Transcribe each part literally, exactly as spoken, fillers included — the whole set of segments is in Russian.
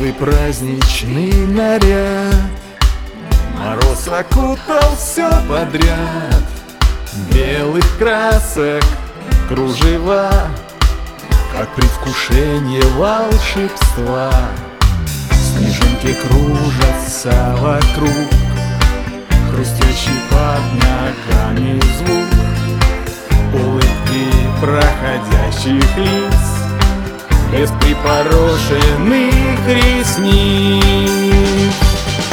белый праздничный наряд. Мороз окутал все подряд, белых красок кружева, как предвкушение волшебства. Снежинки кружатся вокруг, хрустящий под ногами звук, улыбки проходящих лиц, без припорошенных ресниц.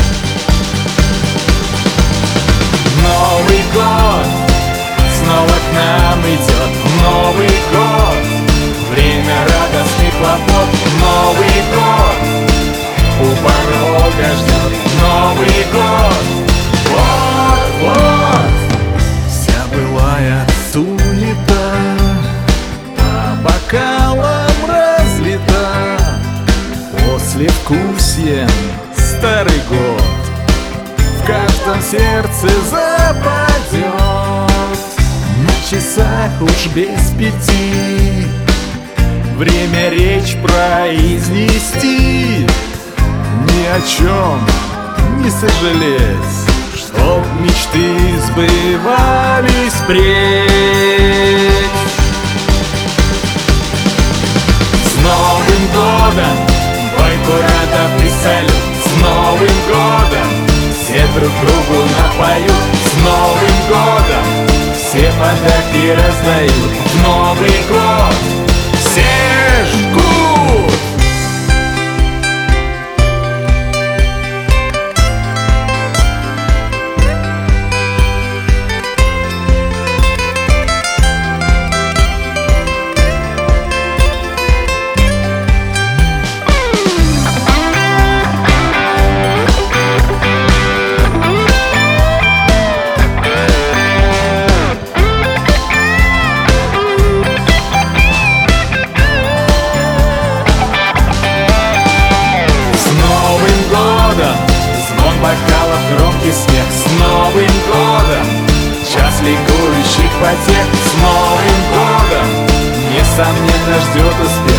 Новый год снова к нам идет, Новый год, время радостных хлопот. Новый год у порога ждет, Новый год, вот-вот. Вся былая суета по бокалам разлита, послевкусием старый год в каждом сердце западет. На часах уж без пяти, время речь произнести, ни о чем не сожалеть, чтоб мечты сбывались впредь. С Новым годом, бойку радов и салют, с Новым годом все друг другу напоют, с Новым годом все подарки раздают, в Новый год все жгут. Бокалов, громкий смех, с Новым годом, час ликующих потех, с Новым годом, несомненно ждет успех.